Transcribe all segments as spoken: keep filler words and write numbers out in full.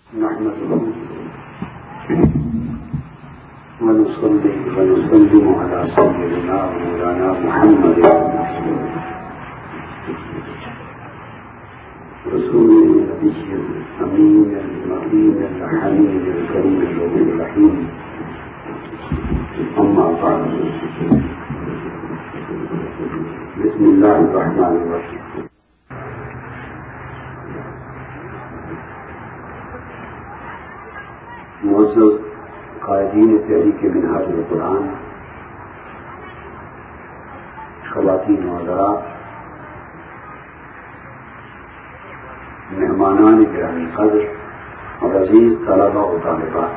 نحمده ونصلي ونسلم على سيدنا مولانا محمد رسول النبي الأمين المكين الحنين الكريم الرحيم. أما بعد، بسم الله الرحمن الرحيم. معزز قائدین تحریک منہاج القرآن، خواتین و حضرات، مہمانان گرامی قدر اور عزیز طلبہ و طالبات،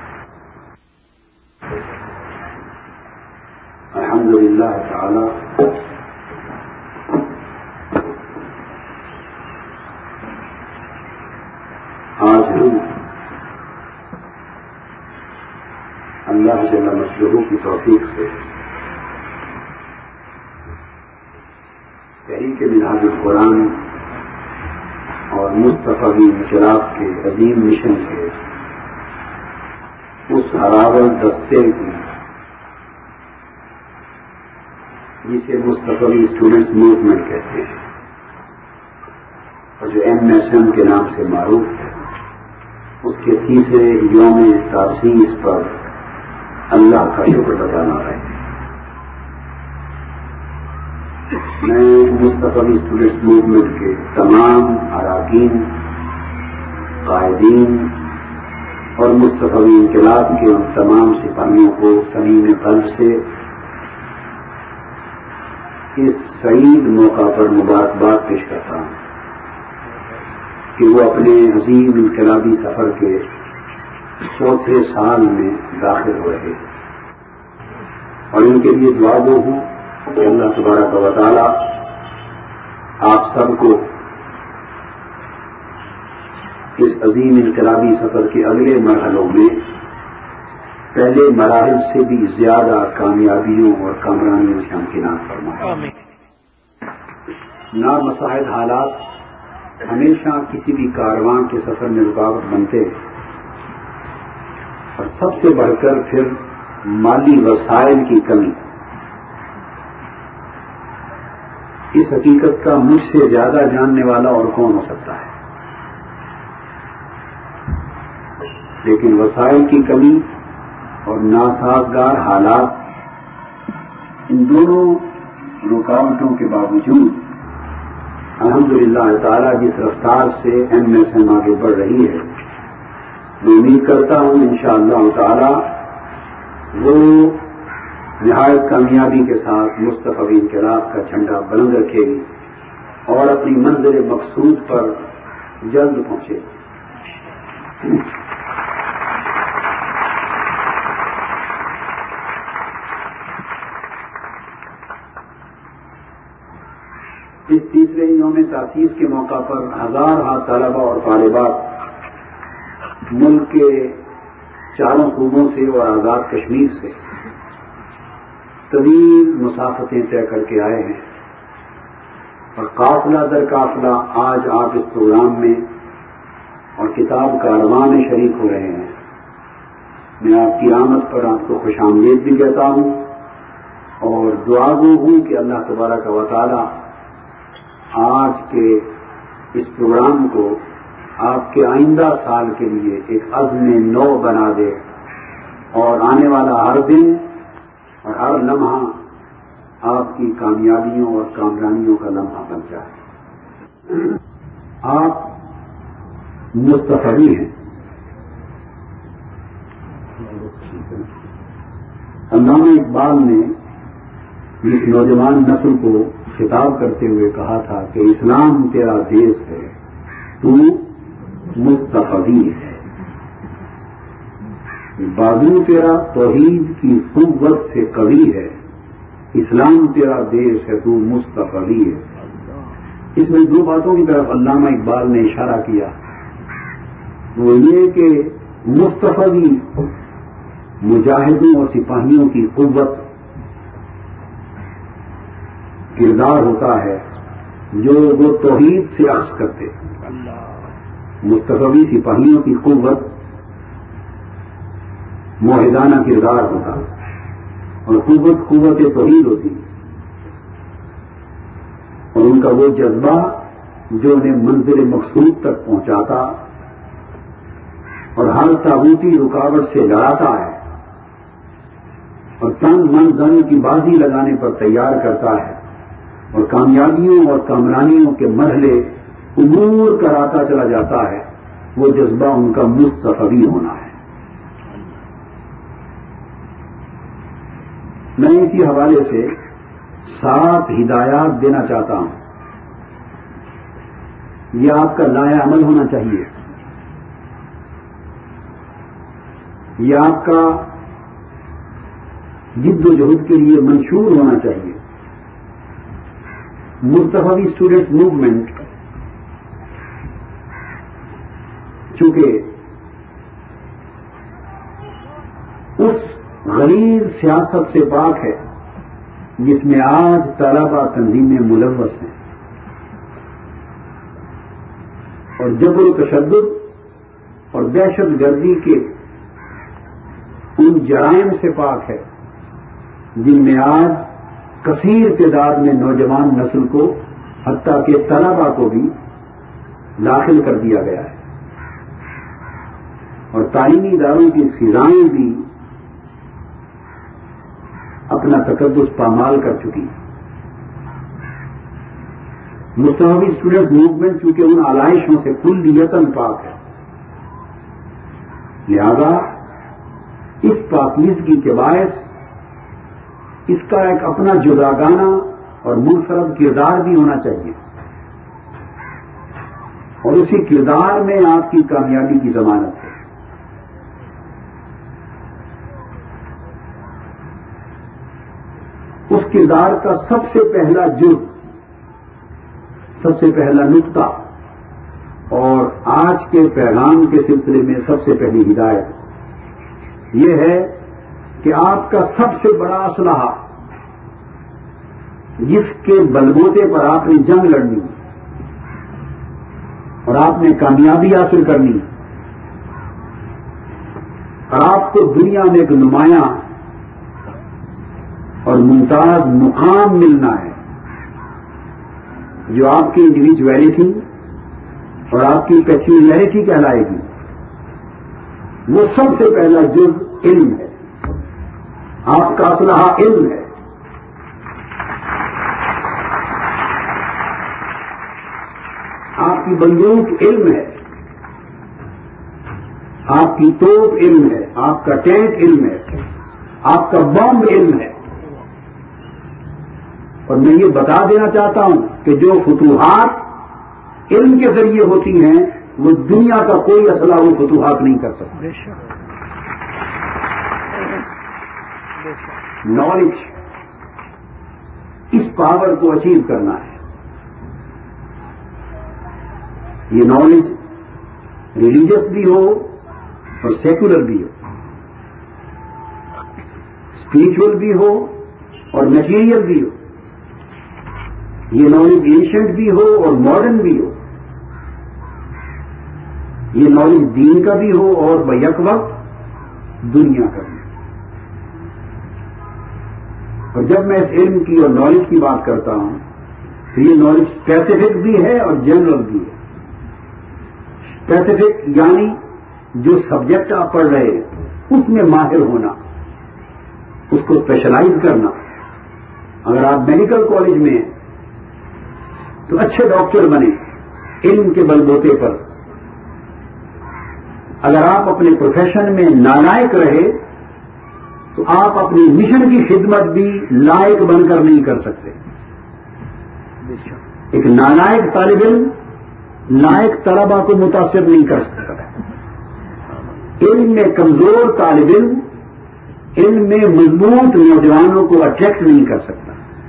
الحمدللہ تعالی آج ہم اللہ جل مجدہ کی توفیق سے تحریک منہاج القرآن اور مصطفی انقلاب کے عظیم مشن کے اس ہراول دستے کی، جسے مصطفی اسٹوڈنٹس موومنٹ کہتے ہیں اور جو ایم ایس ایم کے نام سے معروف ہے، اس کے تیسرے یوم تاسیس پر اللہ کا شکر بجانا رہے ہیں. میں مصطفی اسٹوڈنٹس موومنٹ کے تمام اراکین، قائدین اور مصطفی انقلاب کے ان تمام سپاہیوں کو صمیم قلب سے اس سعید موقع پر مبارکباد پیش کرتا ہوں کہ وہ اپنے عظیم انقلابی سفر کے چوتھے سال میں داخل ہو رہے ہیں، اور ان کے لیے دعا گو ہوں کہ اللہ تبارک و تعالی آپ سب کو اس عظیم انقلابی سفر کے اگلے مرحلوں میں پہلے مراحل سے بھی زیادہ کامیابیوں اور کامرانیوں سے ہمکنار فرمائے. نامساعد حالات ہمیشہ کسی بھی کارواں کے سفر میں رکاوٹ بنتے ہیں، اور سب سے بڑھ کر پھر مالی وسائل کی کمی. اس حقیقت کا مجھ سے زیادہ جاننے والا اور کون ہو سکتا ہے؟ لیکن وسائل کی کمی اور ناسازگار حالات، ان دونوں رکاوٹوں کے باوجود الحمدللہ تعالی جس رفتار سے ایم ایس ایم آگے بڑھ رہی ہے، میں امید کرتا ہوں انشاءاللہ تعالی وہ نہایت کامیابی کے ساتھ مصطفی انقلاب کا جھنڈا بلند رکھے گی اور اپنی منزل مقصود پر جلد پہنچے گی. اس تیسرے یوم تاسیس کے موقع پر ہزار ہا طلبہ اور طالبات ملک کے چاروں صوبوں سے اور آزاد کشمیر سے طویل مسافتیں طے کر کے آئے ہیں، اور قافلہ در قافلہ آج آپ اس پروگرام میں اور کتاب کارواں میں شریک ہو رہے ہیں. میں آپ کی آمد پر آپ کو خوش آمدید بھی کہتا ہوں اور دعا گو ہوں کہ اللہ تبارک و تعالی آج کے اس پروگرام کو آپ کے آئندہ سال کے لیے ایک عزم نو بنا دے اور آنے والا ہر دن اور ہر لمحہ آپ کی کامیابیوں اور کامرانیوں کا لمحہ بن جائے. آپ مصطفی ہیں. علامہ اقبال نے اس نوجوان نسل کو خطاب کرتے ہوئے کہا تھا کہ اسلام تیرا دیش ہے، تو مصطفی ہے. بازو تیرا توحید کی قوت سے قوی ہے، اسلام تیرا دیش ہے، تو مصطفی ہے. اس میں دو باتوں کی طرف علامہ اقبال نے اشارہ کیا، وہ یہ کہ مصطفی مجاہدوں اور سپاہیوں کی قوت کردار ہوتا ہے جو وہ توحید سے اخذ کرتے. مصطفی سپاہیوں کی قوت موحدانہ کردار ہوتا اور قوت قوت توحید ہوتی اور ان کا وہ جذبہ جو انہیں منزل مقصود تک پہنچاتا اور ہر طاغوتی رکاوٹ سے لڑاتا ہے اور تن من دن کی بازی لگانے پر تیار کرتا ہے اور کامیابیوں اور کامرانیوں کے مرحلے عبور کراتا چلا جاتا ہے، وہ جذبہ ان کا مصطفی ہونا ہے۔ میں اسی حوالے سے سات ہدایات دینا چاہتا ہوں، یہ آپ کا لائحہ عمل ہونا چاہیے، یہ آپ کا جد و جہد کے لیے منشور ہونا چاہیے۔ مصطفی اسٹوڈنٹ موومنٹ چونکہ اس غلیظ سیاست سے پاک ہے جس میں آج طلبہ تنظیمیں ملوث ہیں اور جبر و تشدد اور دہشت گردی کے ان جرائم سے پاک ہے جن میں آج کثیر تعداد میں نوجوان نسل کو حتیٰ کہ طلبہ کو بھی داخل کر دیا گیا ہے اور تعلیمی اداروں کی فضائیں بھی اپنا تقدس پامال کر چکی ہیں۔ مصطفی اسٹوڈنٹ موومنٹ چونکہ ان علائشوں سے کلیتاً پاک ہے، لہذا اس پاکیزگی کے باعث اس کا ایک اپنا جداگانہ اور منفرد کردار بھی ہونا چاہیے اور اسی کردار میں آپ کی کامیابی کی ضمانت ہے۔ اس کردار کا سب سے پہلا جز، سب سے پہلا نقطہ اور آج کے پیغام کے سلسلے میں سب سے پہلی ہدایت یہ ہے کہ آپ کا سب سے بڑا اسلحہ جس کے بلبوتے پر آپ نے جنگ لڑنی اور آپ نے کامیابی حاصل کرنی اور آپ کو دنیا میں ایک نمایاں اور ممتاز مقام ملنا ہے جو آپ کی انڈیویجویلٹی اور آپ کی پیکیولیرٹی کہلائے گی، وہ سب سے پہلا جز علم ہے۔ آپ کا اسلحہ علم ہے۔ آپ کی بندوق علم ہے، آپ کی توپ علم ہے، آپ کا ٹینک علم ہے، آپ کا بم علم ہے۔ اور میں یہ بتا دینا چاہتا ہوں کہ جو فتوحات علم کے ذریعے ہوتی ہیں وہ دنیا کا کوئی اسلحہ وہ فتوحات نہیں کر سکتا۔ نالج، اس پاور کو اچیو کرنا ہے۔ یہ نالج ریلیجس بھی ہو اور سیکولر بھی ہو، اسپریچول بھی ہو اور میٹیریل بھی ہو، یہ نالج اینشنٹ بھی ہو اور ماڈرن بھی ہو، یہ نالج دین کا بھی ہو اور بیک وقت دنیا کا بھی۔ اور جب میں اس علم کی اور نالج کی بات کرتا ہوں تو یہ نالج اسپیسیفک بھی ہے اور جنرل بھی ہے۔ اسپیسیفک یعنی جو سبجیکٹ آپ پڑھ رہے ہیں اس میں ماہر ہونا، اس کو اسپیشلائز کرنا۔ اگر آپ میڈیکل کالج میں ہیں تو اچھے ڈاکٹر بنے علم کے بلبوتے پر۔ اگر آپ اپنے پروفیشن میں نالائق رہے تو آپ اپنی مشن کی خدمت بھی لائق بن کر نہیں کر سکتے۔ ایک نالائق طالب علم لائق طلبہ کو متاثر نہیں کر سکتا۔ علم میں کمزور طالب علم علم میں مضبوط نوجوانوں کو اٹریکٹ نہیں کر سکتا۔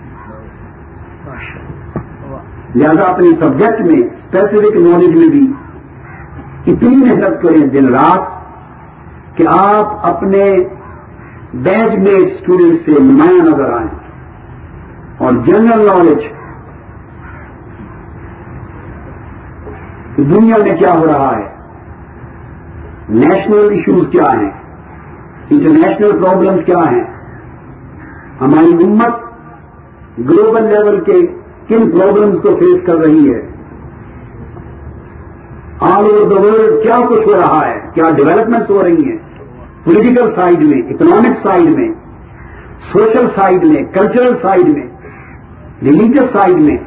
لہذا اپنے سبجیکٹ میں اسپیسیفک نالج میں بھی اتنی محنت کریں دن رات کہ آپ اپنے بیچ میٹ اسٹوڈنٹ سے نمایاں نظر آئیں اور جنرل نالج کہ دنیا میں کیا ہو رہا ہے، نیشنل ایشوز کیا ہیں، انٹرنیشنل پرابلمز کیا ہیں، ہماری امت گلوبل لیول کے کن پرابلمز کو فیس کر رہی ہے، آل اوور دا ورلڈ کیا کچھ ہو رہا ہے، کیا ڈیولپمنٹس ہو رہی ہیں، پولیٹیکل سائڈ میں، اکنامک سائڈ میں، سوشل سائڈ میں، کلچرل سائڈ میں، ریلیجیس سائڈ میں،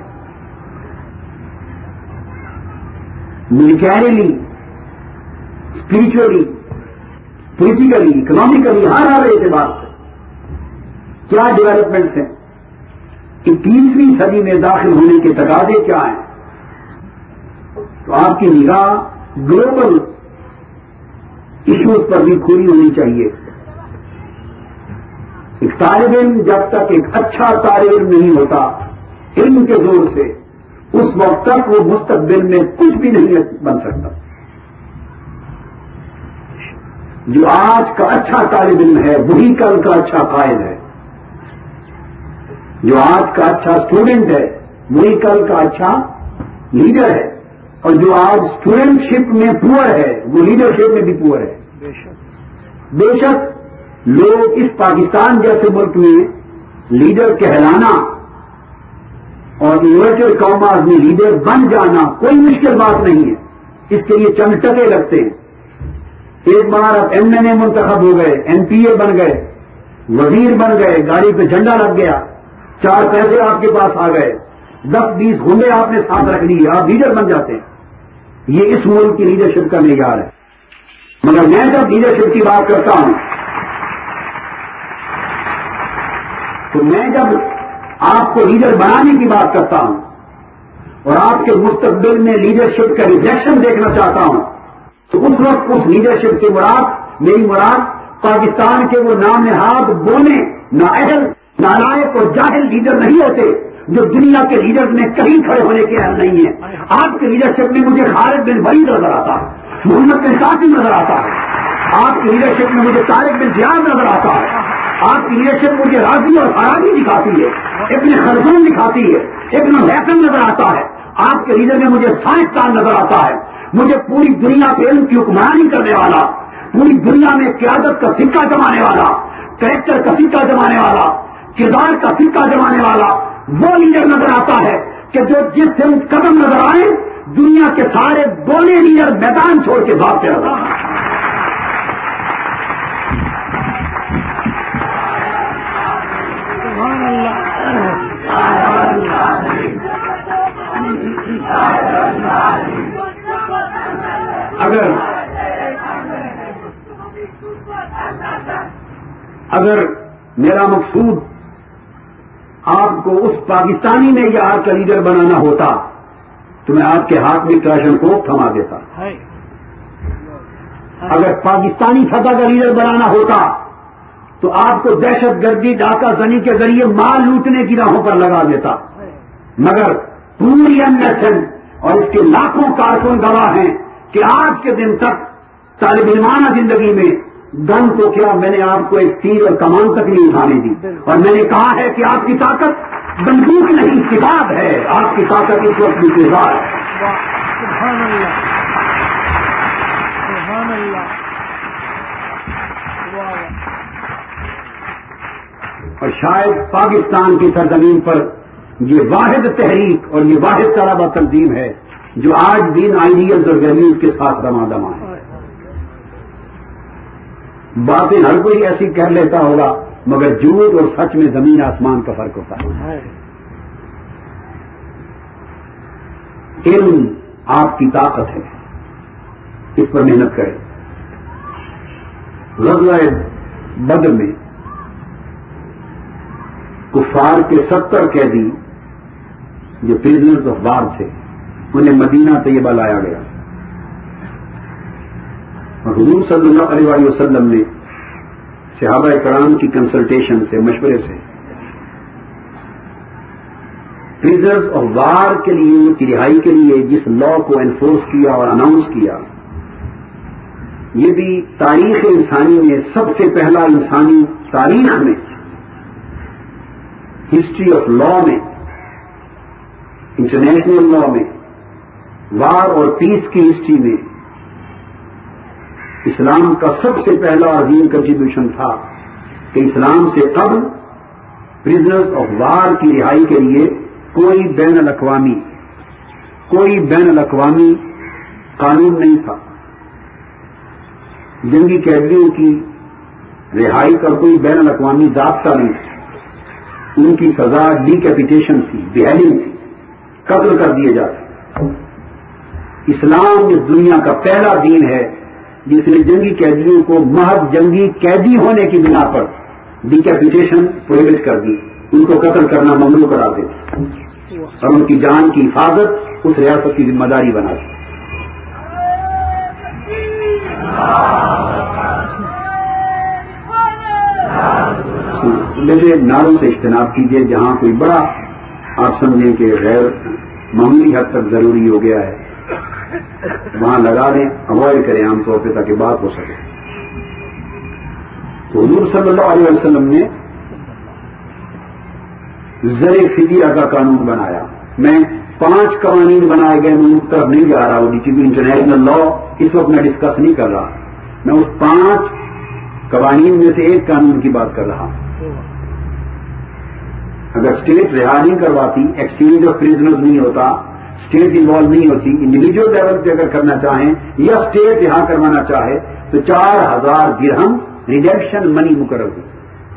ملیٹریلی، اسپرچولی، پولیٹیکلی، اکنامیکلی، ہر ہر اعتبار سے کیا ڈیولپمنٹس ہیں، اکیسویں صدی میں داخل ہونے کے تقاضے کیا ہیں. تو آپ کی نگاہ گلوبل ایشوز پر بھی کھلی ہونی چاہیے. ایک طالب علم جب تک ایک اچھا طالب علم نہیں ہوتا علم کے زور سے، اس وقت تک وہ مستقبل میں کچھ بھی نہیں بن سکتا. جو آج کا اچھا طالب علم ہے وہی کل کا اچھا قائد ہے. جو آج کا اچھا اسٹوڈنٹ ہے وہی کل کا اچھا لیڈر ہے، اور جو آج اسٹوڈنٹ شپ میں پور ہے وہ لیڈرشپ میں بھی پور ہے. بے شک لوگ اس پاکستان جیسے ملک میں لیڈر کہلانا اور انورٹڈ کاماز میں لیڈر بن جانا کوئی مشکل بات نہیں ہے. اس کے لیے چند ٹکے لگتے ہیں. ایک بار اب ایم این اے منتخب ہو گئے، ایم پی اے بن گئے، وزیر بن گئے، گاڑی پہ جھنڈا لگ گیا، چار پیسے آپ کے پاس آ گئے، دس بیس گنڈے آپ نے ساتھ رکھ لیے، آپ لیڈر بن جاتے ہیں. یہ اس ملک کی لیڈرشپ کا معیار ہے. مگر میں جب لیڈرشپ کی بات کرتا ہوں تو میں جب آپ کو لیڈر بنانے کی بات کرتا ہوں اور آپ کے مستقبل میں لیڈرشپ کا ریفلیکشن دیکھنا چاہتا ہوں تو اس وقت اس لیڈرشپ سے مراد میری مراد پاکستان کے وہ نام نہاد بونے نااہل نالائق اور جاہل لیڈر نہیں ہوتے جو دنیا کے لیڈر میں کہیں کھڑے ہونے کے اہل نہیں ہیں. آپ کے لیڈرشپ میں مجھے خالد بن ولید نظر آتا ہے، محمد بن قاسم نظر آتا ہے. آپ کی لیڈرشپ میں مجھے طارق بن زیاد نظر آتا ہے. آپ کی لیڈرشپ مجھے راضی اور فراغی دکھاتی ہے، ابن خلدون دکھاتی ہے، ابن الحسن نظر آتا ہے. آپ کے لیڈر میں مجھے سائنسدان نظر آتا ہے. مجھے پوری دنیا کے علم کی حکمرانی کرنے والا، پوری دنیا میں قیادت کا سکہ جمانے والا، کریکٹر کا سکہ جمانے والا، کردار کا سکہ جمانے والا وہ لیڈر نظر آتا ہے کہ جو جس دن قدم نظر آئے دنیا کے سارے بولے لیڈر میدان چھوڑ کے بھاگتے رہتا ہے. اگر اگر میرا مقصود آپ کو اس پاکستانی میں یا آپ کا لیڈر بنانا ہوتا تو میں آپ کے ہاتھ میں کلاشن کوف تھما دیتا. اگر پاکستانی سطح کا لیڈر بنانا ہوتا تو آپ کو دہشت گردی ڈاکہ زنی کے ذریعے مال لوٹنے کی راہوں پر لگا دیتا. مگر پوری ایم ایس این اور اس کے لاکھوں کارکن گواہ ہیں کہ آج کے دن تک طالب علمانہ زندگی میں گن کو کیا میں نے آپ کو ایک تیر اور کمان تک نہیں اٹھانے دی. اور میں نے کہا ہے کہ آپ کی طاقت بندوق نہیں کتاب ہے، آپ کی طاقت اس وقت بھی کردار ہے. سبحان اللہ، سبحان اللہ. اور شاید پاکستان کی سرزمین پر یہ واحد تحریک اور یہ واحد طلبہ تنظیم ہے جو آج دین آئیڈیلز اور ویلیوز کے ساتھ دما دما ہے. باتیں ہر کوئی ایسی کہہ لیتا ہوگا مگر جھوٹ اور سچ میں زمین آسمان کا فرق ہوتا ہے. علم آپ کی طاقت ہے، اس پر محنت کریں. غزوہ بدر میں کفار کے ستر قیدی جو پریزنرز آف وار تھے انہیں مدینہ طیبہ لایا گیا اور حضور صلی اللہ علیہ وسلم نے صحابہ کرام کی کنسلٹیشن سے، مشورے سے پریزنرز آف وار کے لیے ان کی رہائی کے لیے جس لا کو انفورس کیا اور اناؤنس کیا، یہ بھی تاریخ انسانی میں سب سے پہلا انسانی تاریخ میں، ہسٹری آف لا میں، انٹرنیشنل لا میں وار اور پیس کی ہسٹری میں اسلام کا سب سے پہلا عظیم کنٹریبیوشن تھا کہ اسلام سے قبل پرزنرز آف وار کی رہائی کے لیے کوئی بین الاقوامی کوئی بین الاقوامی قانون نہیں تھا. جنگی قیدیوں کی رہائی کا کوئی بین الاقوامی ضابطہ نہیں تھا. ان کی سزا ڈیکیپیٹیشن تھی، بیہیلنگ تھی، قتل کر دیے جاتے. اسلام اس دنیا کا پہلا دین ہے جس نے جنگی قیدیوں کو محض جنگی قیدی ہونے کی بنا پر ڈیکیپیٹیشن پروہبٹ کر دی، ان کو قتل کرنا ممنوع کرا دی اور ان کی جان کی حفاظت اس ریاست کی ذمہ داری بنا دی. میرے نعروں سے اجتناب کیجیے، جہاں کوئی بڑا آپ سمجھیں کہ غیر معمولی حد تک ضروری ہو گیا ہے وہاں لگا دیں، اوائڈ کریں عام طور پہ تاکہ بات ہو سکے. تو حضور صلی اللہ علیہ وسلم نے زر فدیہ کا قانون بنایا. میں پانچ قوانین بنائے گئے، میں اس طرف نہیں جا رہا، وہ D T P international law اس وقت میں ڈسکس نہیں کر رہا. میں اس پانچ قوانین میں سے ایک قانون کی بات کر رہا ہوں. اگر اسٹیٹ رہا نہیں کرواتی، ایکسچینج آف پریزنرز نہیں ہوتا، اسٹیٹ انوالو نہیں ہوتی، انڈیویجل لیول پہ اگر کرنا چاہیں یا اسٹیٹ رہا کروانا چاہے تو چار ہزار درہم ریڈیمپشن منی مقرر ہوئی.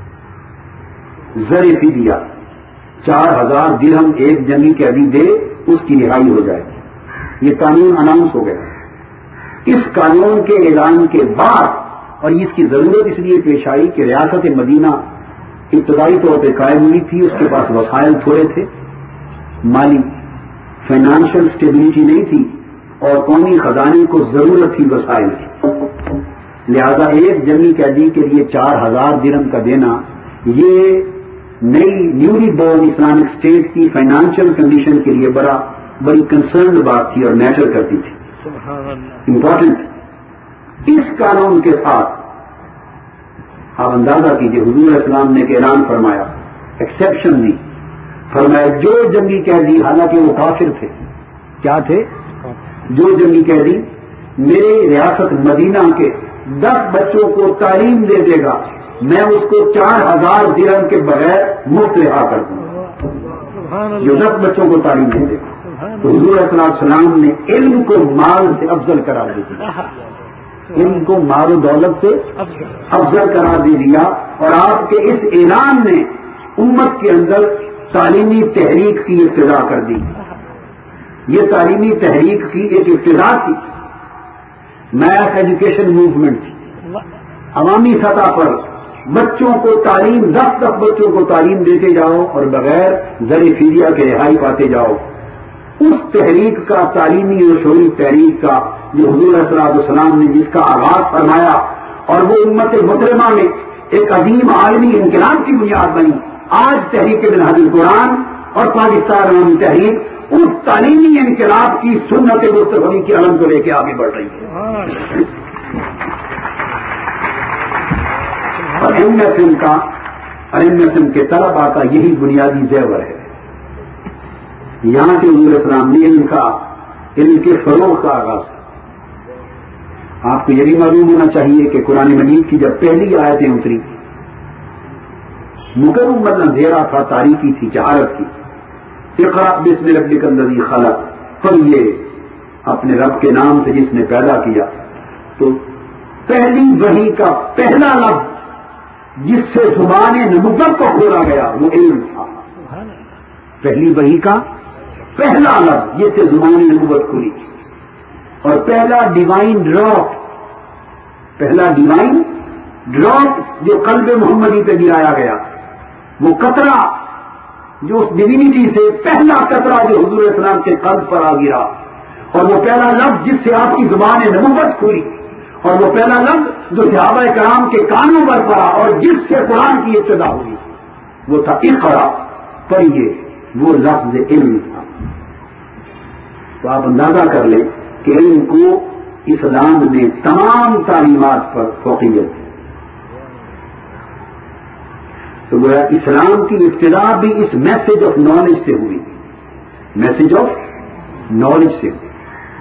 زر فدیہ چار ہزار درہم ایک جنگی قیدی دے، اس کی رہائی ہو جائے. یہ قانون اناؤنس ہو گیا. اس قانون کے اعلان کے بعد، اور اس کی ضرورت اس لیے پیش آئی کہ ریاست مدینہ ابتدائی طور پہ قائم ہوئی تھی، اس کے پاس وسائل تھوڑے تھے، مالی فائنانشل اسٹیبلٹی نہیں تھی، اور قومی خزانے کو ضرورت تھی وسائل کی. لہذا ایک جنگی قیدی کے لیے چار ہزار درہم کا دینا یہ نئی نیولی بورن اسلامک اسٹیٹ کی فائنانشیل کنڈیشن کے لیے بڑا بڑی کنسرنڈ بات تھی اور میٹر کرتی تھی، امپورٹنٹ. اس قانون کے ساتھ آپ اندازہ کیجئے حضور اسلام نے ایک اعلان فرمایا، ایکسیپشن دی، فرمایا جو جنگی قیدی، حالانکہ وہ کافر تھے، کیا تھے؟ جو جنگی قیدی میرے ریاست مدینہ کے دس بچوں کو تعلیم دے دے گا، میں اس کو چار ہزار درہم کے بغیر مفت رہا کر دوں گا، جو دس بچوں کو تعلیم دے دے گا. تو حضور صلی اللہ علیہ وسلم نے علم کو مال سے افضل قرار دے دیا، علم کو مال و دولت سے افضل قرار دے دیا. اور آپ کے اس اعلان نے امت کے اندر تعلیمی تحریک کی ابتدا کر دی. یہ تعلیمی تحریک کی ایک ابتدا تھی، میس ایجوکیشن موومنٹ تھی. عوامی سطح پر بچوں کو تعلیم، دس دس بچوں کو تعلیم دیتے جاؤ اور بغیر زر فدیہ کے رہائی پاتے جاؤ. اس تحریک کا، تعلیمی اور شعوری تحریک کا، جو حضور صلی اللہ علیہ وسلم نے جس کا آغاز فرمایا اور وہ امت محترمہ میں ایک عظیم عالمی انقلاب کی بنیاد بنی. آج تحریک منہاج القرآن اور پاکستان عوامی تحریک اس تعلیمی انقلاب کی سنت مصطفی کی علم کو لے کے آگے بڑھ رہی ہے. اور ایم ایس ایم کا ایم ایس ایم کے طلباء کا یہی بنیادی زیور ہے. یہاں سے حضور اسلام نے علم کا، علم کے فروغ کا آغاز. آپ کو یہ بھی معلوم ہونا چاہیے کہ قرآن مجید کی جب پہلی آیتیں اتری، مکمل اندھیرا تھا، تاریکی تھی، جہالت تھی. اقرأ بسم ربک الذی خلق، پڑھیے اپنے رب کے نام سے جس نے پیدا کیا. تو پہلی وحی کا پہلا لفظ جس سے زبان نبوت کو کھولا گیا وہ علم تھا. پہلی وحی کا پہلا لفظ جس سے زبان نبوت کھلی، اور پہلا ڈیوائن ڈراپ، پہلا ڈیوائن ڈراپ جو قلب محمدی پہ گرایا گیا، وہ قطرہ جو اس ڈیوینٹی سے پہلا قطرہ جو حضور اسلام کے قلب پر آ گرا، اور وہ پہلا لفظ جس سے آپ کی زبان نبوت کھلی، اور وہ پہلا لفظ جو صحابہ کرام کے کانوں پر پڑا اور جس سے قرآن کی ابتدا ہوئی، وہ تھا اقرا، پڑھیے. وہ لفظ علم تھا. تو آپ اندازہ کر لیں کہ علم کو اسلام نے تمام تعلیمات پر فوقیت دی. تو گویا اسلام کی ابتدا بھی اس میسج آف نالج سے ہوئی، میسج آف نالج سے ہوئی.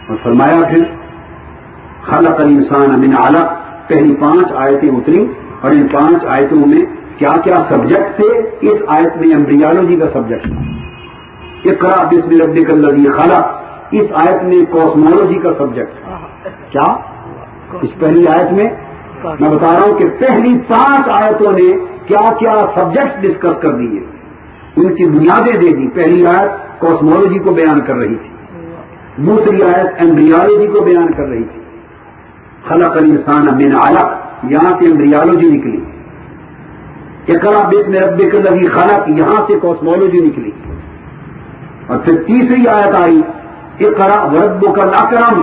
اور فرمایا پھر خلق الانسان من علق، پہلی پانچ آیتیں اتری اور ان پانچ آیتوں میں کیا کیا سبجیکٹ تھے. اس آیت میں ایمبریالوجی کا سبجیکٹ تھا، اقرا بسم ربک الذی خلق. اس آیت میں کاسمولوجی کا سبجیکٹ کیا، اس پہلی آیت میں میں بتا رہا ہوں کہ پہلی پانچ آیتوں نے کیا کیا سبجیکٹ ڈسکس کر دیے، ان کی بنیادیں دے دی. پہلی آیت کاسمولوجی کو بیان کر رہی تھی، دوسری آیت ایمبریالوجی کو بیان کر رہی تھی. خلق الانسان من علق، یہاں سے ایمبریالوجی نکلی. اقرا بسم ربک الذی خلق، یہاں سے کاسمولوجی نکلی. اور پھر تیسری آیت آئی اقرا وربک الاکرم،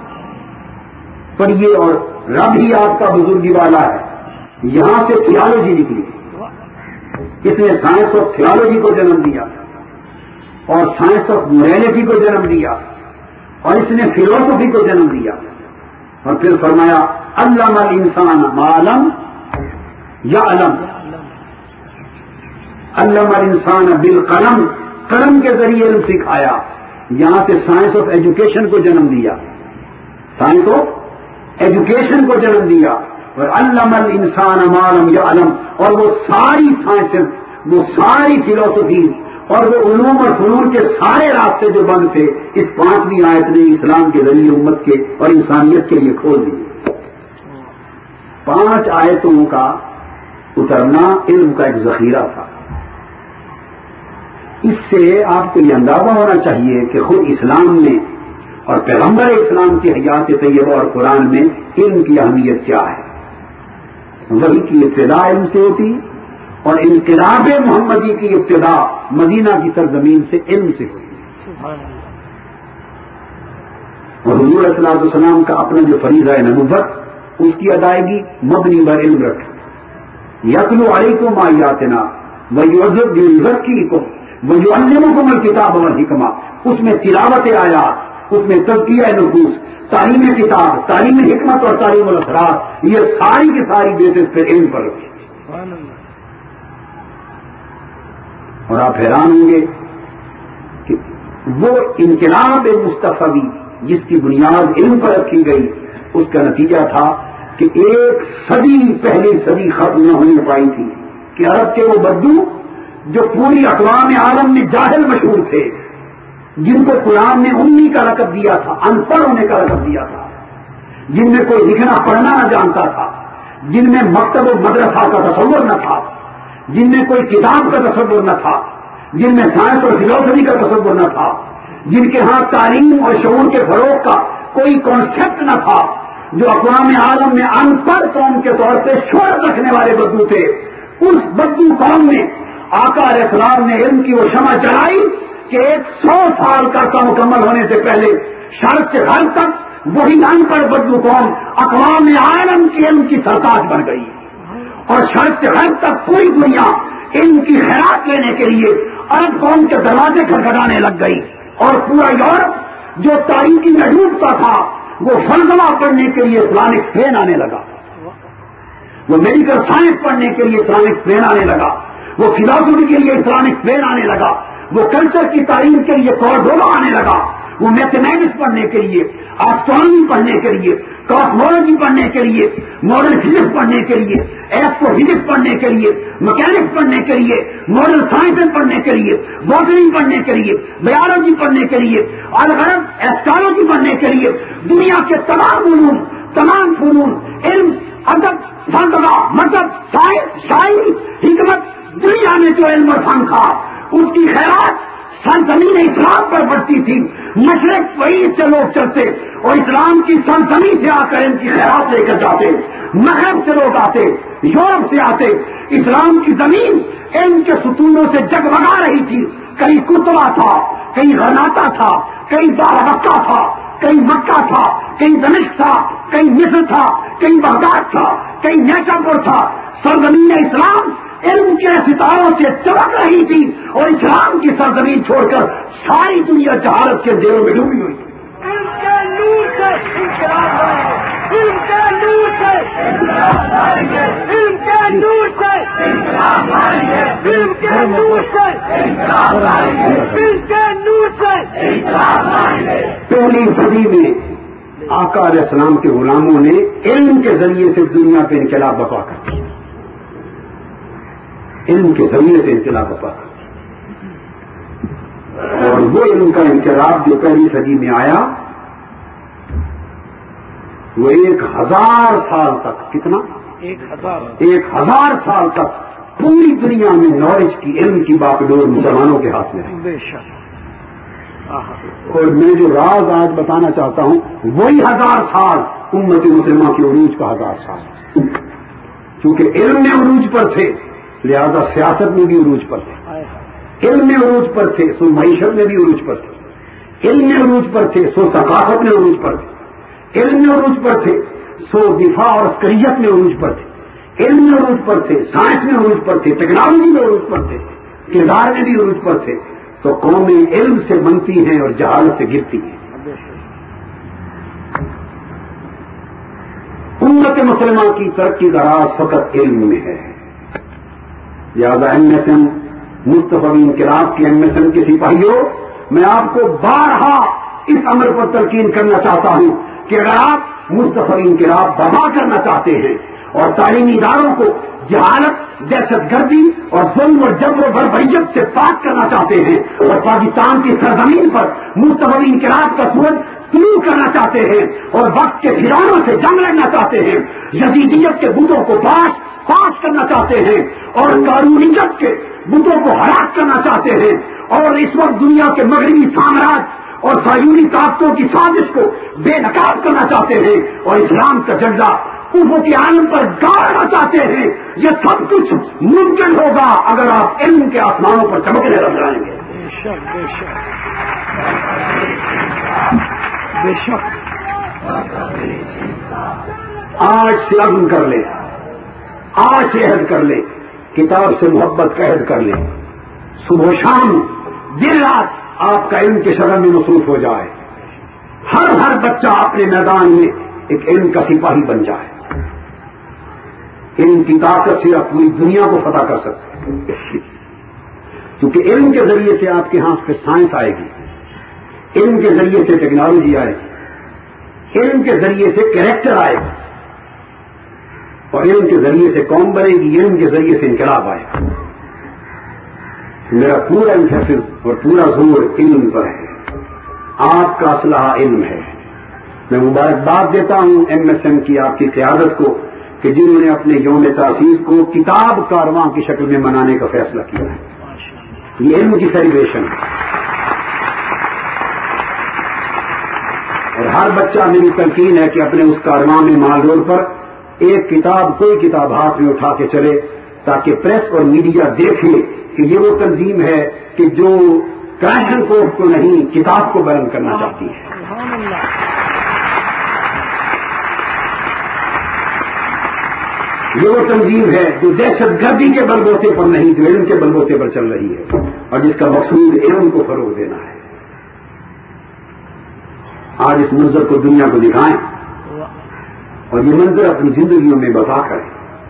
پڑھیے اور رب ہی آپ کا بزرگی والا ہے. یہاں سے تھیالوجی نکلی. اس نے سائنس آف تھیالوجی کو جنم دیا اور سائنس آف موریلٹی کو جنم دیا اور اس نے فلاسفی کو جنم دیا. اور پھر فرمایا علم الانسان ما لم یعلم، علم الانسان بالقلم، قلم کے ذریعے علم سکھایا. یہاں سے سائنس آف ایجوکیشن کو جنم دیا، سائنس آف ایجوکیشن کو جنم دیا. اور علم الانسان ما لم یعلم، اور وہ ساری سائنسز، وہ ساری فلاسفی اور وہ علوم اور فنون کے سارے راستے جو بند تھے، اس پانچویں آیت نے اسلام کے ذریعے امت کے اور انسانیت کے لیے کھول دیے. پانچ آیتوں کا اترنا علم کا ایک ذخیرہ تھا. اس سے آپ کو یہ اندازہ ہونا چاہیے کہ خود اسلام میں اور پیغمبر اسلام کی حیات طیبہ اور قرآن میں علم کی اہمیت کیا ہے. وحی کی ابتدا علم سے ہوتی اور انقلاب محمدی کی ابتدا مدینہ کی سرزمین سے علم سے ہوئی. اور حضور صلی اللہ علیہ وسلم کا اپنا جو فریضہ ہے نبوت، اس کی ادائیگی مبنی بر علم رکھے. یتلو علیکم آیاتنا ویعظکم ویعلمکم الکتاب والحکمہ، اس میں تلاوت آیات، اس میں تزکیہ نفوس، تعلیم کتاب، تعلیم حکمت اور تعلیم الاسرار، یہ ساری کی ساری بیسس پہ علم پر رکھی. اور آپ حیران ہوں گے کہ وہ انقلاب مصطفی جس کی بنیاد علم پر رکھی گئی، اس کا نتیجہ تھا کہ ایک صدی پہلی صدی ختم نہ ہونے پائی تھی کہ عرب کے وہ بدو جو پوری اقوام عالم میں جاہل مشہور تھے، جن کو قرآن نے امی کا لقب دیا تھا، ان پڑھ ہونے کا لقب دیا تھا، جن میں کوئی لکھنا پڑھنا نہ جانتا تھا، جن میں مکتب و مدرسہ کا تصور نہ تھا، جن میں کوئی کتاب کا تصور نہ تھا، جن میں سائنس اور فلاسفی کا تصور نہ تھا، جن کے ہاں تعلیم اور شعور کے فروغ کا کوئی کانسیپٹ نہ تھا، جو اقوام عالم میں ان پڑھ قوم کے طور پہ شہرت رکھنے والے بدو تھے. اس بدو قوم میں آقا علیہ السلام نے علم کی وہ شمع جلائی کہ ایک سو سال کا عرصہ مکمل ہونے سے پہلے شرق سے غرب تک وہی ان پڑھ بدو قوم اقوام عالم کی علم کی سرتاج بن گئی. اور شرق سے غرب تک پوری دنیا علم کی خیرات لینے کے لیے عرب قوم کے دروازے کھٹکھٹانے لگ گئی. اور پورا یورپ جو تاریخی میں ڈوبتا تھا، وہ فلسفہ پڑھنے کے لیے اسلامک ٹرین آنے لگا، وہ میڈیکل سائنس پڑھنے کے لیے اسلامک ٹرین آنے لگا، وہ فلاسفی کے لیے اسلامک ٹرین آنے لگا، وہ کلچر کی تعلیم کے لیے کوردوبا آنے لگا، وہ میتھمیٹکس پڑھنے کے لیے، آسٹرونومی پڑھنے کے لیے، کاسمولوجی پڑھنے کے لیے، ماڈرن فزکس پڑھنے کے لیے، ایسٹرو فزکس پڑھنے کے لیے، مکینکس پڑھنے کے لیے، ماڈرن سائنس پڑھنے کے لیے، باٹنی پڑھنے کے لیے، بایولوجی پڑھنے کے لیے، الغرض ایسٹرولوجی پڑھنے کے لیے دنیا کے تمام علوم، تمام فنون، علم، ادب، فلسفہ، مذہب، سائنس، شاعری، حکمت، دنیا میں جو علم اور فن تھا اس کی خیرات سرزمین اسلام پر بڑھتی تھی. مشرق وہی سے لوگ چلتے اور اسلام کی سرزمین سے آ کر ان کی خیرات لے کر جاتے. مغرب سے لوگ آتے، یورپ سے آتے. اسلام کی زمین علم کے ستونوں سے جگمگا رہی تھی. کہیں کتبہ تھا، کہیں غرناطہ تھا، کہیں دارمکہ تھا، کہیں مکہ تھا، کہیں دمشق تھا، کہیں مصر تھا، کہیں بغداد تھا، کہیں نیشاپور تھا. سرزمین اسلام علم کے ستاروں سے چمک رہی تھی اور اسلام کی سرزمین چھوڑ کر ساری دنیا جہالت کے اندھیروں میں ڈوبی ہوئی تھی. علم کے نور سے انقلاب آئیں گے، علم کے نور سے انقلاب آئیں گے، علم کے نور سے انقلاب آئیں گے، علم کے نور سے انقلاب آئیں گے، علم کے نور پہلی صدی میں آقا علیہ السلام کے غلاموں نے علم کے ذریعے سے دنیا پہ انقلاب برپا کر دیا. علم کے ذریعے سے انقلاب برپا کر دیا. اور وہ علم کا انقلاب جو پہلی صدی میں آیا وہ ایک ہزار سال تک کتنا ایک ہزار ایک ہزار سال تک پوری دنیا میں نالج کی علم کی باقڈور مسلمانوں کے ہاتھ میں ہے. بے شک. اور میں جو راز آج بتانا چاہتا ہوں وہی ہزار سال امت مسلمہ کے عروج کا ہزار سال. کیونکہ علم میں عروج پر تھے لہذا سیاست میں بھی عروج پر تھے. علم میں عروج پر تھے سو معیشت میں بھی عروج پر تھے. علم میں عروج پر تھے سو ثقافت میں عروج پر تھے. علم میں عروج پر تھے سو دفاع اور عسکریت میں عروج پر تھے. علم میں عروج پر تھے سائنس میں عروج پر تھے ٹیکنالوجی میں عروج پر تھے کردار میں بھی عروج پر تھے. تو قومیں علم سے بنتی ہیں اور جہالت سے گرتی ہیں. امت مسلمہ کی ترقی کا راز فقط علم میں ہے. لہٰذا ایم ایس ایم مصطفی انقلاب کے ایم ایس ایم کے سپاہیوں میں آپ کو بارہا اس امر پر تلقین کرنا چاہتا ہوں کہ اگر آپ مصطفی انقلاب برپا کرنا چاہتے ہیں اور تعلیمی اداروں کو جہالت دہشت گردی اور ظلم اور جبر و بربریت سے پاک کرنا چاہتے ہیں اور پاکستان کی سرزمین پر مصطفی انقلاب کا سورج طلوع کرنا چاہتے ہیں اور وقت کے فرعونوں سے جنگ لڑنا چاہتے ہیں یزیدیت کے بتوں کو پاش پاش کرنا چاہتے ہیں اور قارونیت کے بتوں کو ہلاک کرنا چاہتے ہیں اور اس وقت دنیا کے مغربی سامراج اور صہیونی طاقتوں کی سازش کو بے نقاب کرنا چاہتے ہیں اور اسلام کا جھنڈا اوپر کے عالم پر گاڑنا چاہتے ہیں. یہ سب کچھ ممکن ہوگا اگر آپ علم کے آسمانوں پر چمکنے لگ جائیں گے. بے شک بے شک بے شک. آج سے عزم کر لے آج سے عہد کر لے کتاب سے محبت کا عہد کر لے صبح و شام دن رات آپ کا علم کے شرح میں مصروف ہو جائے. ہر ہر بچہ اپنے میدان میں ایک علم کا سپاہی بن جائے. علم کی طاقت سے آپ پوری دنیا کو فتح کر سکتے ہیں کیونکہ علم کے ذریعے سے آپ کے ہاتھ پہ سائنس آئے گی. علم کے ذریعے سے ٹیکنالوجی آئے گی. علم کے ذریعے سے کریکٹر آئے گا اور علم کے ذریعے سے قوم بنے گی. علم کے ذریعے سے انقلاب آئے گا. میرا پورا انحصر اور پورا زور علم پر ہے. آپ کا اسلحہ علم ہے. میں مبارکباد دیتا ہوں ایم ایس ایم کی آپ کی قیادت کو کہ جنہوں نے اپنے یوم تاسیس کو کتاب کارواں کی شکل میں منانے کا فیصلہ کیا ہے. یہ علم کی سیلیبریشن ہے اور ہر بچہ میری تلقین ہے کہ اپنے اس کارواں میں مال روڈ پر ایک کتاب کوئی کتاب ہاتھ میں اٹھا کے چلے تاکہ پریس اور میڈیا دیکھے کہ یہ وہ تنظیم ہے کہ جو کراشن کوٹ کو نہیں کتاب کو بلند کرنا چاہتی ہے. یہ وہ تنظیم ہے جو دہشت گردی کے بلبوتے پر نہیں جو علم کے بلبوتے پر چل رہی ہے اور جس کا مقصود علم کو فروغ دینا ہے. آج اس منظر کو دنیا کو دکھائیں اور یہ منظر اپنی زندگیوں میں بتا کریں.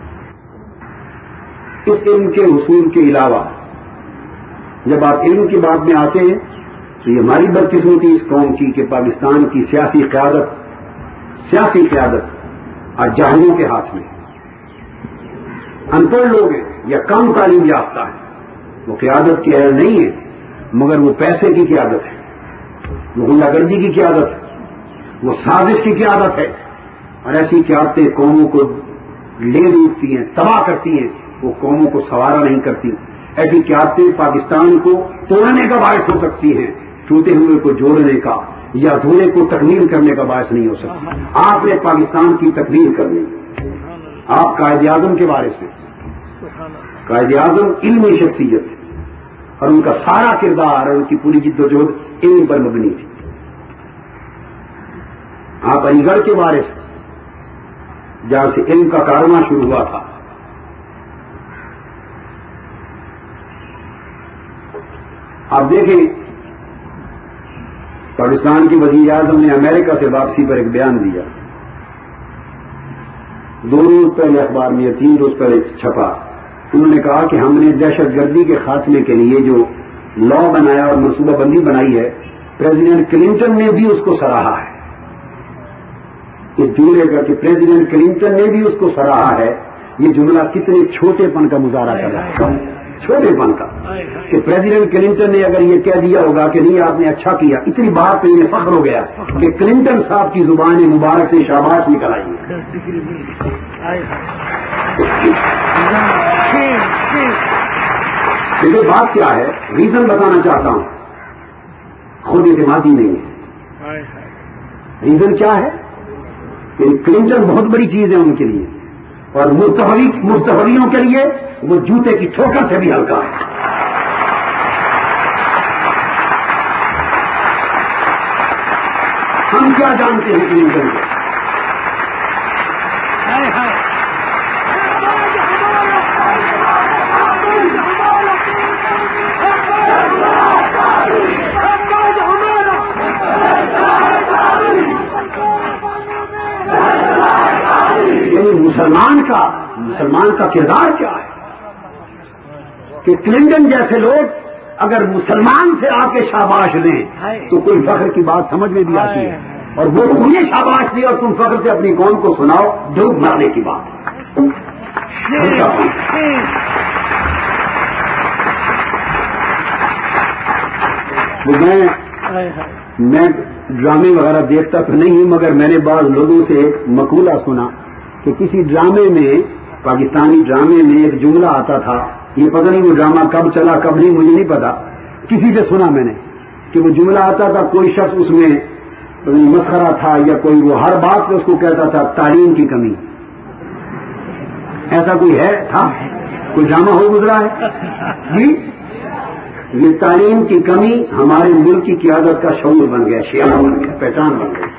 اس علم کے حصول کے علاوہ جب آپ علم کی بات میں آتے ہیں تو یہ ہماری بدقسمتی اس قوم کی کہ پاکستان کی سیاسی قیادت سیاسی قیادت آج جاہلوں کے ہاتھ میں. ان پڑھ لوگ ہیں یا کم تعلیم یافتہ ہیں وہ قیادت کی اہل نہیں ہے مگر وہ پیسے کی قیادت ہے وہ غنڈہ گردی کی قیادت ہے وہ سازش کی قیادت ہے اور ایسی قیادتیں قوموں کو لے ڈوبتی ہیں تباہ کرتی ہیں وہ قوموں کو سوارا نہیں کرتی. ایسی قیادتیں پاکستان کو توڑنے کا باعث ہو سکتی ہیں ٹوٹے ہوئے کو جوڑنے کا یا دھونے کو تکمیل کرنے کا باعث نہیں ہو سکتی. آپ نے پاکستان کی تکمیل کرنی. آپ قائد اعظم کے بارے سے قائد اعظم علمی شخصیت ہے اور ان کا سارا کردار اور ان کی پوری جد و جہد علم پر مبنی تھی. آپ علی گڑھ کے بارے سے جہاں سے علم کا کارواں شروع ہوا تھا آپ دیکھیں پاکستان کی وزیر اعظم نے امریکہ سے واپسی پر ایک بیان دیا. دو روز پہلے اخبار میں یا تین روز پہلے چھپا. انہوں نے کہا کہ ہم نے دہشت گردی کے خاتمے کے لیے جو لا بنایا اور منصوبہ بندی بنائی ہے، پریزیڈنٹ کلنٹن نے بھی اس کو سراہا ہے، اس جملے کا کہ پریزیڈنٹ کلنٹن نے بھی اس کو سراہا ہے، یہ جملہ کتنے چھوٹے پن کا مظاہرہ کر رہا ہے، چھوٹے پن کا، کہ پریزیڈنٹ کلنٹن نے اگر یہ کہہ دیا ہوگا کہ نہیں آپ نے اچھا کیا، اتنی بات پہ انہیں فخر ہو گیا کہ کلنٹن صاحب کی زبان مبارک سے شاباش نکل آئی ہے۔ یہ بات کیا ہے، ریزن بتانا چاہتا ہوں، خود اعتمادی نہیں ہے۔ ریزن کیا ہے کہ کلنٹن بہت بڑی چیز ہے ان کے لیے، اور مستحوی مستحویوں کے لیے وہ جوتے کی ٹھوکر سے بھی ہلکا ہے۔ ہم کیا جانتے ہیں کلنٹن کو؟ مسلمان کا مسلمان کا کردار کیا ہے کہ کلنٹن جیسے لوگ اگر مسلمان سے آ کے شاباش دیں تو کوئی فخر کی بات سمجھ میں بھی آتی ہے، اور وہ انہیں شاباش دی اور تم فخر سے اپنی قوم کو سناؤ، ڈوب مارنے کی بات ہے۔ میں میں ڈرامے وغیرہ دیکھتا تو نہیں ہوں، مگر میں نے بعض لوگوں سے ایک مقولہ سنا کہ کسی ڈرامے میں، پاکستانی ڈرامے میں ایک جملہ آتا تھا، یہ پتہ نہیں وہ ڈرامہ کب چلا کب نہیں مجھے نہیں پتا، کسی سے سنا میں نے کہ وہ جملہ آتا تھا، کوئی شخص اس میں مسخرہ تھا یا کوئی وہ ہر بات پہ اس کو کہتا تھا تعلیم کی کمی، ایسا کوئی ہے تھا، کوئی ڈرامہ ہو گزرا ہے جی؟ یہ تعلیم کی کمی ہمارے ملک کی قیادت کا شعور بن گیا، شعار بن گیا، پہچان بن گئی۔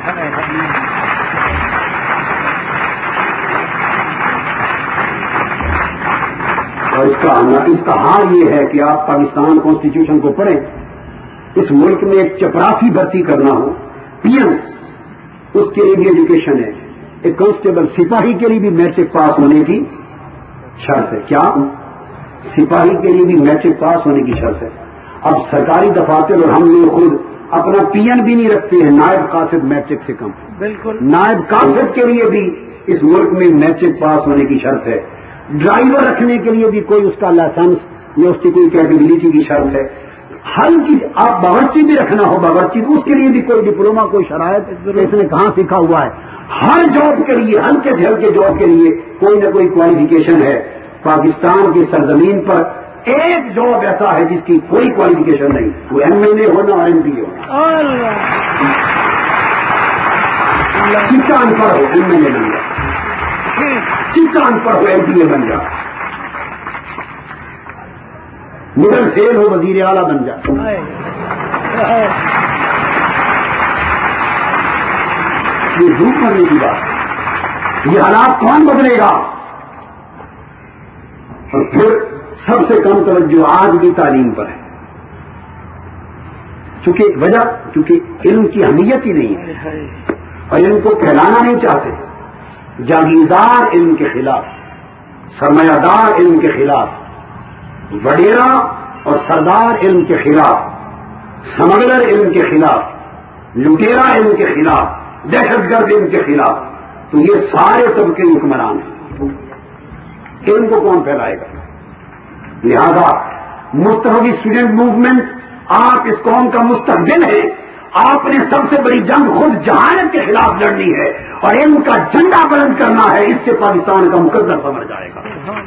اور اس کا اس کا حال یہ ہے کہ آپ پاکستان کانسٹیٹیوشن کو پڑھیں، اس ملک میں ایک چپراسی بھرتی کرنا ہو، پی ایم، اس کے لیے بھی ایجوکیشن ہے، ایک کانسٹیبل سپاہی کے لیے بھی میٹرک پاس ہونے کی شرط ہے۔ کیا سپاہی کے لیے بھی میٹرک پاس ہونے کی شرط ہے؟ اب سرکاری دفاتر اور ہم لوگ خود اپنا پی این بھی نہیں رکھتے ہیں، نائب قاصد میٹرک سے کم، بالکل نائب قاصد کے لیے بھی اس ملک میں میٹرک پاس ہونے کی شرط ہے، ڈرائیور رکھنے کے لیے بھی کوئی اس کا لائسنس یا اس کی کوئی کیپیبلٹی کی شرط ہے، ہر چیز، آپ باورچی بھی رکھنا ہو باورچی، اس کے لیے بھی کوئی ڈپلوما کوئی شرائط اس نے کہاں سیکھا ہوا ہے، ہر جاب کے لیے، ہلکے سے ہلکے جاب کے لیے کوئی نہ کوئی کوالیفیکیشن ہے۔ پاکستان کی سرزمین پر ایک جاب ایسا ہے جس کی کوئی کوالیفیکیشن نہیں، وہ ایم ایل اے ہونا اور ایم پی ہونا، چکا ان پڑھ ہو ایم ایل اے بن جا، چکا ان پڑھ ہو ایم پی اے بن جا، مڈل فیل ہو وزیر اعلیٰ بن جا۔ یہ دور کرنے کی بات، یہ حالات کون بدلے گا؟ اور پھر سب سے کم توجہ آج بھی تعلیم پر ہے، چونکہ ایک وجہ، چونکہ علم کی اہمیت ہی نہیں ہے اور علم کو پھیلانا نہیں چاہتے، جاگیردار علم کے خلاف، سرمایہ دار علم کے خلاف، وڈیرا اور سردار علم کے خلاف، سمگلر علم کے خلاف، لٹیرا علم کے خلاف، دہشت گرد علم کے خلاف، تو یہ سارے طبقے حکمران ہیں، علم کو کون پھیلائے گا؟ لہذا مستحوی اسٹوڈنٹ موومنٹ، آپ اس قوم کا مستقبل ہے، آپ نے سب سے بڑی جنگ خود جہالت کے خلاف لڑنی ہے اور علم کا جھنڈا بلند کرنا ہے، اس سے پاکستان کا مقدر سمجھ جائے گا۔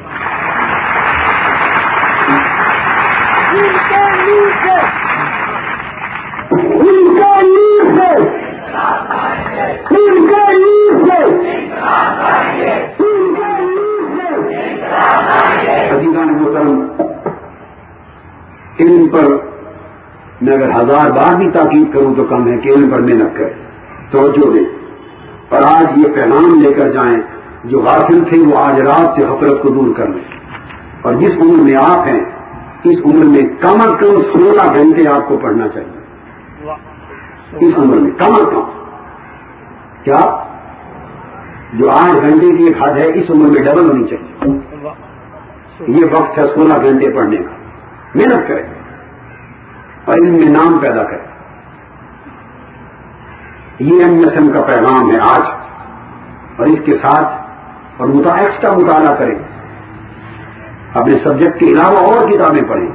ان کے نور سے ان کے نور سے ان کے نور سے عزیزان محترم، علم پر میں اگر ہزار بار بھی تاکید کروں تو کم ہے کہ علم پر محنت کریں، توجہ دیں، اور آج یہ پیغام لے کر جائیں، جو غافل تھے وہ آج رات سے غفلت کو دور کر لیں، اور جس عمر میں آپ ہیں اس عمر میں کم از کم سولہ گھنٹے آپ کو پڑھنا چاہیے، اس عمر میں کم از کم، کیا جو آٹھ گھنٹے کی ایک حد ہے اس عمر میں ڈبل ہونی چاہیے، یہ وقت ہے سولہ گھنٹے پڑھنے کا، محنت کریں، اور علم میں نام پیدا کریں. یہ ایم ایس ایم کا پیغام ہے آج. اور اس کے ساتھ اور متا ایکسٹرا مطالعہ کریں, اپنے سبجیکٹ کے علاوہ اور کتابیں پڑھیں.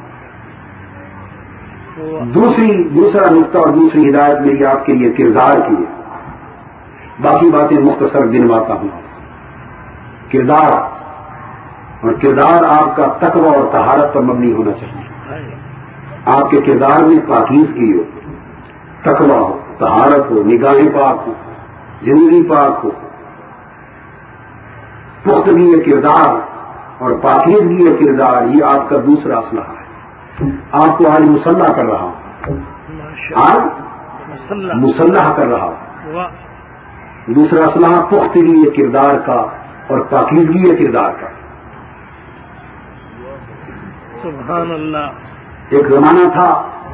دوسری دوسرا نقطہ اور دوسری ہدایت میری آپ کے لیے کردار کی ہے. باقی باتیں مختصر گنواتا ہوں. کردار اور کردار آپ کا تقوی اور طہارت پر مبنی ہونا چاہیے. آپ کے کردار میں پاکیزگی ہو, تقوی ہو, طہارت ہو, نگاہیں پاک ہو, زندگی پاک ہو. پختگی کردار اور پاکیزگی کردار یہ آپ کا دوسرا اسلحہ ہے. آپ کو آج مسلح کر رہا ہوں, آج مسلح کر رہا ہوں. دوسرا اسلحہ پختگی کردار کا اور پاکیزگی کردار کا. سبحان اللہ. ایک زمانہ تھا,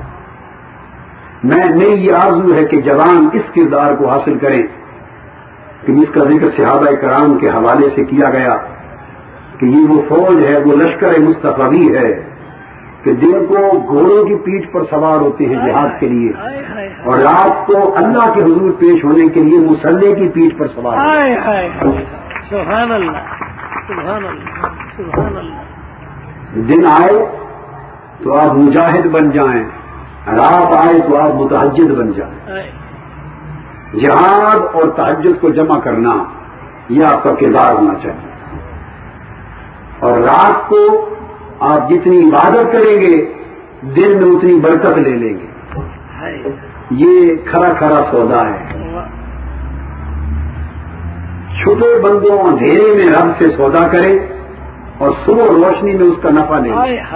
میں میری یہ آرزو ہے کہ جوان اس کردار کو حاصل کریں کہ جس کا ذکر صحابہ کرام کے حوالے سے کیا گیا کہ یہ وہ فوج ہے, وہ لشکر مصطفی ہے کہ دن کو گھوڑوں کی پیٹھ پر سوار ہوتے ہیں جہاد کے لیے, اور رات کو اللہ کے حضور پیش ہونے کے لیے مسلح کی پیٹھ پر سوار ہوتے ہیں. سبحان اللہ, سبحان اللہ, سبحان اللہ. دن آئے تو آپ مجاہد بن جائیں, رات آئے تو آپ متہجد بن جائیں. جہاد اور تہجد کو جمع کرنا یہ آپ کا کردار ہونا چاہیے. اور رات کو آپ جتنی عبادت کریں گے دن میں اتنی برکت لے لیں گے. یہ کھرا کھرا سودا ہے. چھپے بندوں اندھیرے میں رب سے سودا کریں اور صبح روشنی میں اس کا نفع لیں.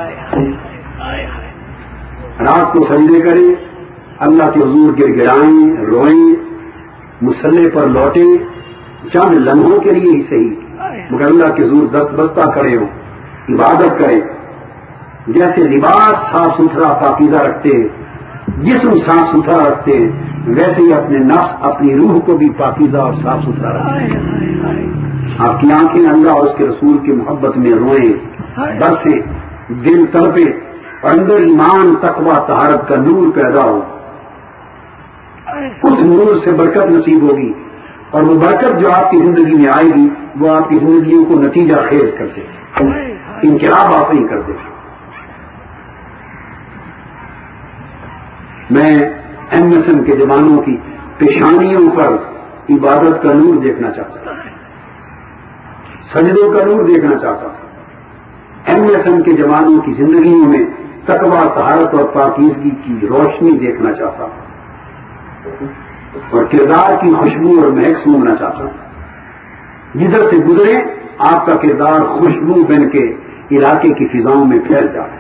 رات کو سجدے کریں, اللہ کے حضور گر گرائیں, روئیں, مسلح پر لوٹیں, چند لمحوں کے لیے ہی صحیح مگر اللہ کے حضور دست بستہ کھڑے ہوں, عبادت کریں. جیسے لباس صاف ستھرا پاکیزہ رکھتے ہیں, جسم صاف ستھرا رکھتے ہیں, ویسے ہی اپنے نفس اپنی روح کو بھی پاکیزہ اور صاف ستھرا رکھتے ہیں. آپ کی آنکھیں اللہ اور اس کے رسول کی محبت میں روئیں, برسیں, دل تڑپے, اور اندر ایمان تقوی طہارت کا نور پیدا ہو. اس نور سے برکت نصیب ہوگی, اور وہ برکت جو آپ کی زندگی میں آئے گی وہ آپ کی زندگیوں کو نتیجہ خیز کر دے, انقلاب آپ نہیں کر دے. میں ایم ایس ایم کے جوانوں کی پیشانیوں پر عبادت کا نور دیکھنا چاہتا ہوں, سجدوں کا نور دیکھنا چاہتا ہوں. ایم ایس ایم کے جوانوں کی زندگیوں میں تقوی طہارت اور پاکیزگی کی روشنی دیکھنا چاہتا ہوں, اور کردار کی خوشبو اور مہک سونگنا چاہتا ہوں. جدھر سے گزرے آپ کا کردار خوشبو بن کے علاقے کی فضاؤں میں پھیل جائے.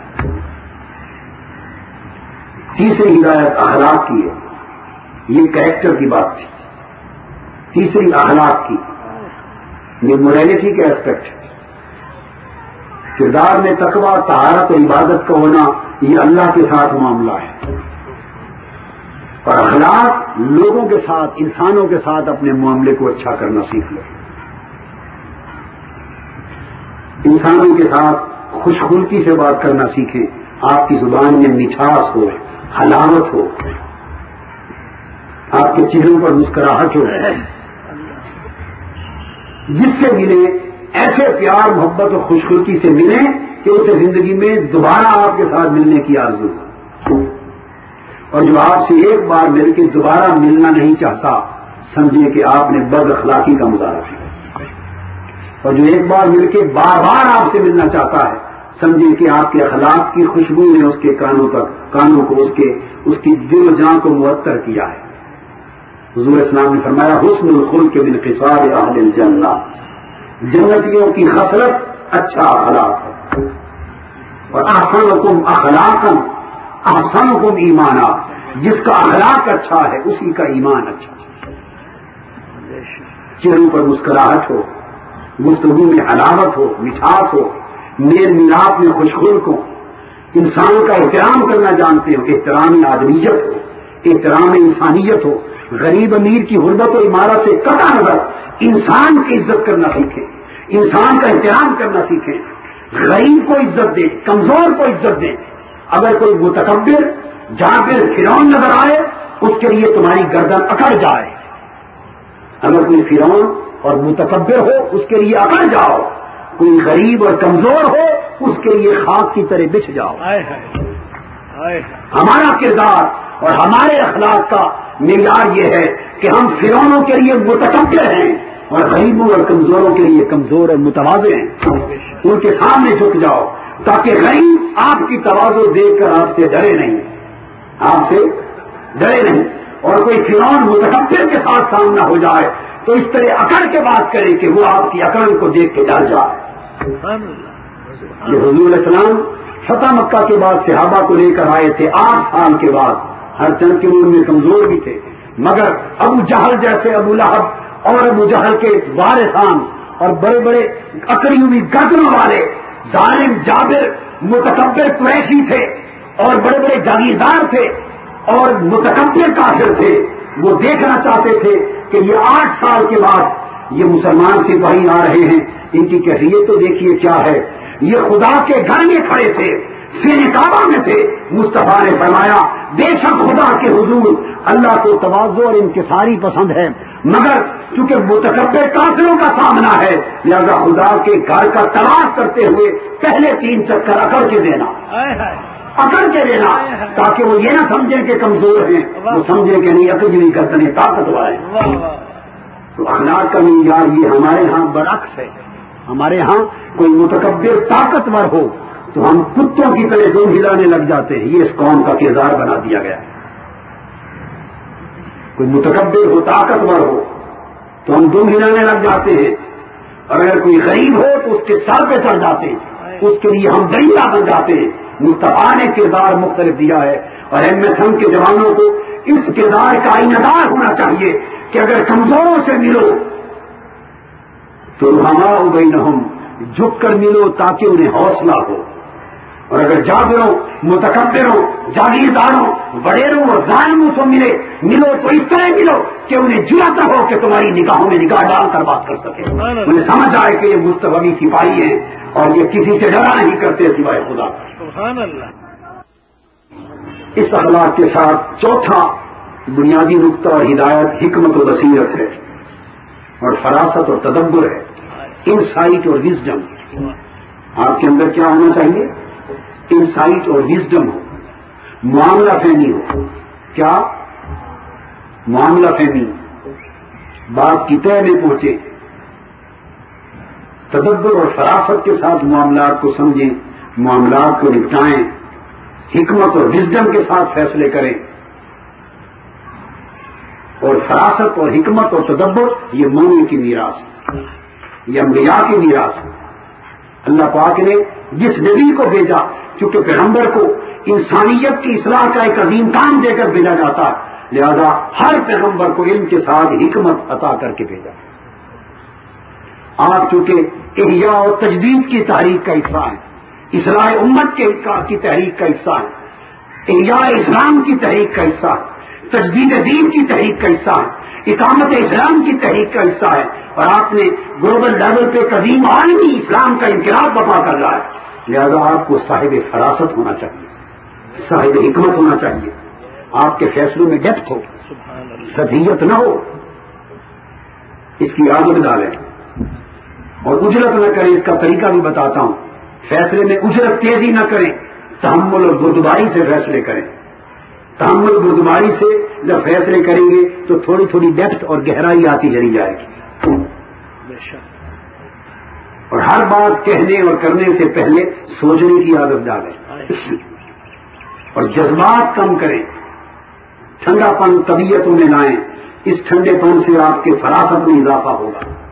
تیسری ہدایت اخلاق کی ہے, یہ کریکٹر کی بات تھی. تیسری اخلاق کی, یہ موریلٹی کے اسپیکٹ ہے. کردار میں تقوی طہارت اور عبادت کا ہونا یہ اللہ کے ساتھ معاملہ ہے, اور اخلاق لوگوں کے ساتھ, انسانوں کے ساتھ اپنے معاملے کو اچھا کرنا سیکھ لو. انسانوں کے ساتھ خوش خلقی سے بات کرنا سیکھیں. آپ کی زبان میں مٹھاس ہو, حلاوت ہو, آپ کے چہروں پر مسکراہٹ ہو. جس سے ملے ایسے پیار محبت اور خوش خلقی سے ملیں کہ اسے زندگی میں دوبارہ آپ کے ساتھ ملنے کی آرزو ہو. اور جو آپ سے ایک بار مل کے دوبارہ ملنا نہیں چاہتا سمجھے کہ آپ نے بد اخلاقی کا مظاہرہ کیا. اور جو ایک بار مل کے بار بار آپ سے ملنا چاہتا ہے سمجھے کہ آپ کے اخلاق کی خوشبو نے اس کے کانوں تک کانوں کو اس کے اس کی دل و جان کو معطر کیا ہے. حضور اسلام نے فرمایا حسن الخلق من خصال اہل الجنہ, جنتیوں کی خصلت اچھا اخلاق ہے. اور احسنکم اخلاقا احسنکم ایمانا, جس کا اخلاق اچھا ہے اسی کا ایمان اچھا ہے. چہروں پر مسکراہٹ ہو, گفتگو میں حلاوت ہو, مٹھاس ہو, میل میلاپ میں خوشخلق ہو, انسان کا احترام کرنا جانتے ہو, احترام آدمیت ہو, احترام انسانیت ہو, غریب امیر کی غربت و عمارت سے قطع نظر انسان کی عزت کرنا سیکھیں, انسان کا احترام کرنا سیکھیں, غریب کو عزت دیں, کمزور کو عزت دیں. اگر کوئی متکبر جابر فرعون نظر آئے اس کے لیے تمہاری گردن اکڑ جائے. اگر کوئی فرعون اور متکبر ہو اس کے لیے اکڑ جاؤ. کوئی غریب اور کمزور ہو اس کے لیے خاک کی طرح بچھ جاؤ. ہمارا کردار اور ہمارے اخلاق کا معیار یہ ہے کہ ہم فرعونوں کے لیے متکبر ہیں اور غریبوں اور کمزوروں کے لیے کمزور اور متواضع ہیں. ان کے سامنے جھک جاؤ تاکہ غریب آپ کی تواضع دیکھ کر آپ سے ڈرے نہیں آپ سے ڈرے نہیں. اور کوئی فرعون متکبر کے ساتھ سامنا ہو جائے تو اس طرح اکڑ کے بات کرے کہ وہ آپ کی اکڑ کو دیکھ کے ڈر جائے. یہ حضور علیہ السلام فتح مکہ کے بعد صحابہ کو لے کر آئے تھے آٹھ سال کے بعد. ہر چند کے عمر میں کمزور بھی تھے مگر ابو جہل جیسے ابو لہب اور ابو جہل کے وارثان اور بڑے بڑے اکڑی ہوئی گردنوں والے ظالم جابر متکبر قریشی تھے اور بڑے بڑے جاگیردار تھے اور متکبر کافر تھے. وہ دیکھنا چاہتے تھے کہ یہ آٹھ سال کے بعد یہ مسلمان سپاہی آ رہے ہیں ان کی کیفیت تو دیکھیے کیا ہے. یہ خدا کے گھر میں کھڑے تھے سینے کعبہ میں تھے. مصطفیٰ نے فرمایا بے شک خدا کے حضور اللہ کو تواضع اور انکساری پسند ہے مگر چونکہ متکبر کافروں کا سامنا ہے لہذا خدا کے گھر کا تلاش کرتے ہوئے پہلے تین چکر اکڑ کے دینا اکڑ کے دینا تاکہ وہ یہ نہ سمجھیں کہ کمزور ہیں وہ سمجھیں کہ نہیں اکڑ بھی گردنیں طاقتور ہیں. تو اخلاق کا معیار یہ ہمارے ہاں برعکس ہے. ہمارے ہاں کوئی متکبر طاقتور ہو تو ہم کتوں کی طرح دم ہلانے لگ جاتے ہیں. یہ اس قوم کا کردار بنا دیا گیا ہے. کوئی متکبر ہو طاقتور ہو تو ہم دم ہلانے لگ جاتے ہیں اور اگر کوئی غریب ہو تو اس کے سر پہ چڑھ جاتے ہیں اس کے لیے ہم دریندہ بن جاتے ہیں. مصطفیٰ نے کردار مختلف دیا ہے اور ایم ایس ایم کے جوانوں کو اس کردار کا آئینہدار ہونا چاہیے کہ اگر کمزوروں سے ملو تو رحماء بینہم جھک کر ملو تاکہ انہیں حوصلہ ہو اور اگر جابروں متکبروں جاگیرداروں وڈیروں اور ظالموں سے ملے ملو تو اس طرح ملو کہ انہیں جرأت ہو کہ تمہاری نگاہوں میں نگاہ ڈال کر بات کر سکے. انہیں سمجھ آئے کہ یہ مصطفی سپاہی ہیں اور یہ کسی سے ڈرا نہیں کرتے سوائے خدا. سبحان اللہ. اس اخلاق کے ساتھ چوتھا بنیادی نقطہ اور ہدایت حکمت و بصیرت ہے اور فراست اور تدبر ہے. انسائٹ اور وزڈم. آپ کے اندر کیا ہونا چاہیے؟ انسائٹ اور وزڈم ہو. معاملہ فہمی ہو. کیا معاملہ فہمی بات کی طے میں پہنچے. تدبر اور فراست کے ساتھ معاملات کو سمجھیں معاملات کو نپٹائیں. حکمت اور وزڈم کے ساتھ فیصلے کریں. اور فراست اور حکمت اور تدبر یہ مومن کی میراث ہے یہ انبیاء کی میراث ہے. اللہ پاک نے جس نبی کو بھیجا چونکہ پیغمبر کو انسانیت کی اصلاح کا ایک عظیم کام دے کر بھیجا جاتا ہے لہذا ہر پیغمبر کو علم کے ساتھ حکمت عطا کر کے بھیجا. آپ چونکہ احیاء اور تجدید کی تحریک کا حصہ ہیں اصلاح امت کی تحریک کا حصہ ہے احیاء اسلام کی تحریک کا حصہ ہے تجدید دین کی تحریک کا حصہ ہے اقامت اسلام کی تحریک کا حصہ ہے اور آپ نے گلوبل لیول پہ قدیم عالمی اسلام کا انقلاب برپا کر رہا ہے لہذا آپ کو صاحب فراست ہونا چاہیے صاحب حکمت ہونا چاہیے. آپ کے فیصلوں میں ڈیپتھ ہو سطحیت نہ ہو. اس کی عادت ڈالیں اور اجرت نہ کریں. اس کا طریقہ بھی بتاتا ہوں. فیصلے میں اجرت تیزی نہ کریں تحمل اور بردباری سے فیصلے کریں. تحمل بردباری سے جب فیصلے کریں گے تو تھوڑی تھوڑی ڈیپتھ اور گہرائی آتی چلی جائے گی. اور ہر بات کہنے اور کرنے سے پہلے سوچنے کی عادت ڈالیں اور جذبات کم کریں. ٹھنڈا پن طبیعتوں میں لائیں. اس ٹھنڈے پن سے آپ کے فراست میں اضافہ ہوگا.